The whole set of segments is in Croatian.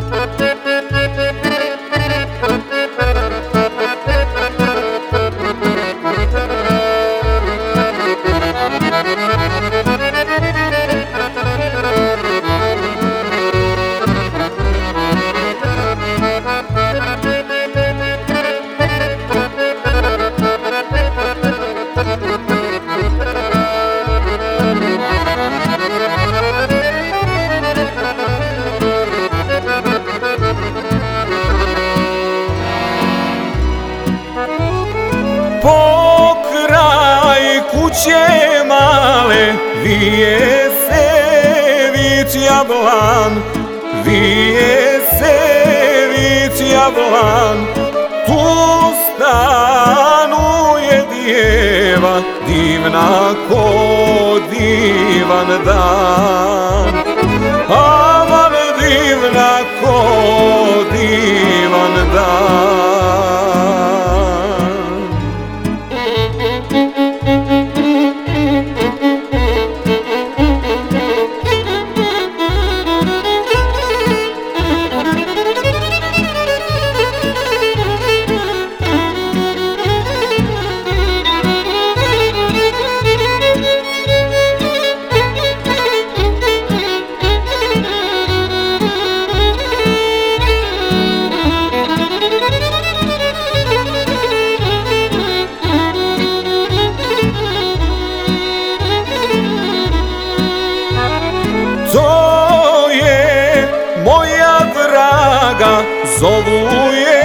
Pokraj kuće male vije se vic jablan, vije se vic jablan. Tu stanuje djeva divna ko divan dan, aman divna ko divan dan. To je moja draga, zovu je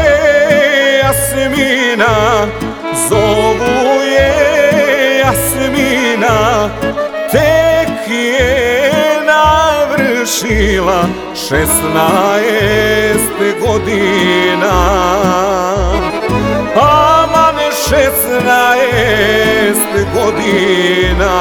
Jasmina, zovu je Jasmina. Tek je navršila 16 godina, aman 16 godina.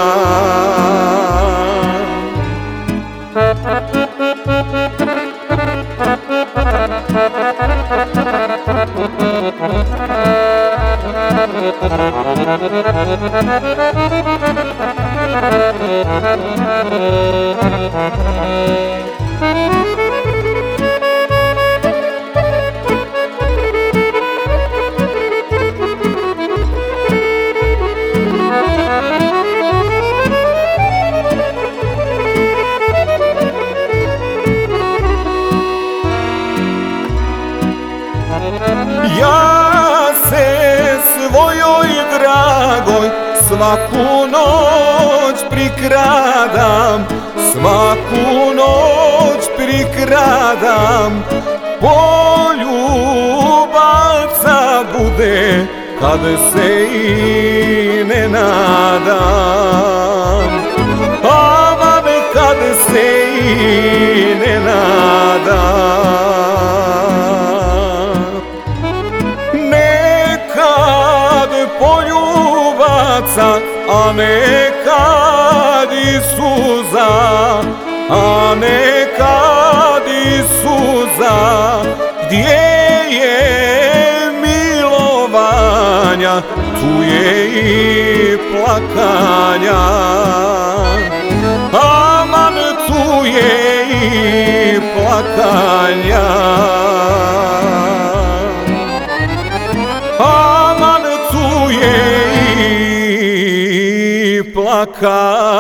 Ja se svojoj dragoj svaku noć prikradam, svaku noć prikradam. Poljubaca bude kad se i ne nadam, aman kad se i ne nadam. Poljubaca, a nekad i suza, a nekad i suza. Gdje je milovanja, tu je i plakanja, aman tu je i plakanja. Aman tu je i plakanja.